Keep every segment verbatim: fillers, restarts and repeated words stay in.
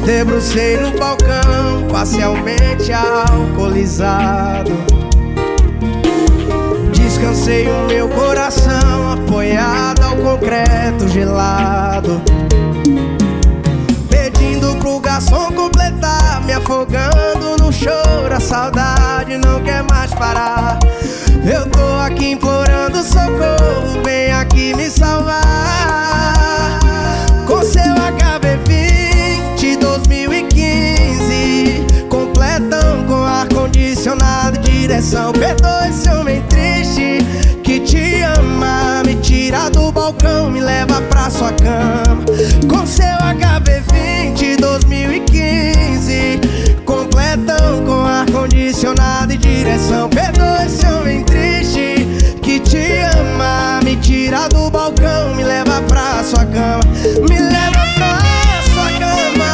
Debrucei no balcão, parcialmente alcoolizado. Descansei o meu coração, apoiado ao concreto gelado, pedindo pro garçom completar, me afogando no choro. A saudade não quer mais parar. Eu tô aqui implorando socorro, vem aqui me salvar. Com seu H B vinte dois mil e quinze, completão com ar-condicionado e direção. Perdoe esse homem triste que te ama, me tira do balcão, me leva pra sua cama. Com seu H B vinte dois mil e quinze, completão com ar-condicionado e direção. Perdoe esse homem triste que te ama, me tira do balcão, me leva pra sua cama, me leva pra sua cama.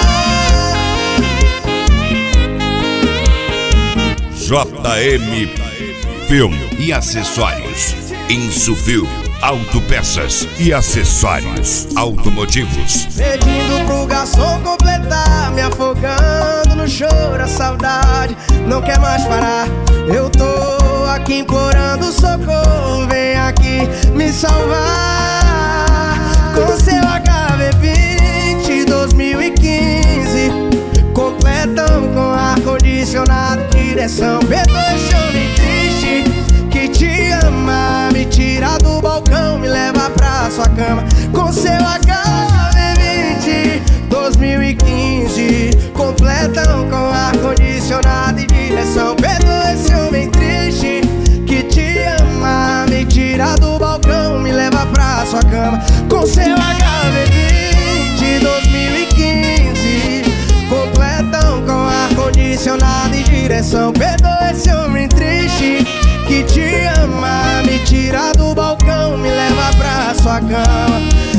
J M Filme e Acessórios. Insufil Autopeças e Acessórios automotivos. Pedindo pro garçom completar, me afogando no choro. A saudade não quer mais parar. Eu tô aqui implorando socorro, vem aqui me salvar. Com seu H B vinte dois mil e quinze, completão com ar-condicionado e direção. Perdoe esse homem triste que te ama, me tira do balcão, me leva pra sua cama. Com seu H B vinte dois mil e quinze, completão com ar-condicionado e direção. Perdoe esse homem triste que te ama, me tira do balcão, me leva pra sua cama. Com seu H B vinte dois mil e quinze, completão com ar-condicionado e direção. Perdoe esse homem triste que te ama, me tira do balcão, me leva pra sua cama.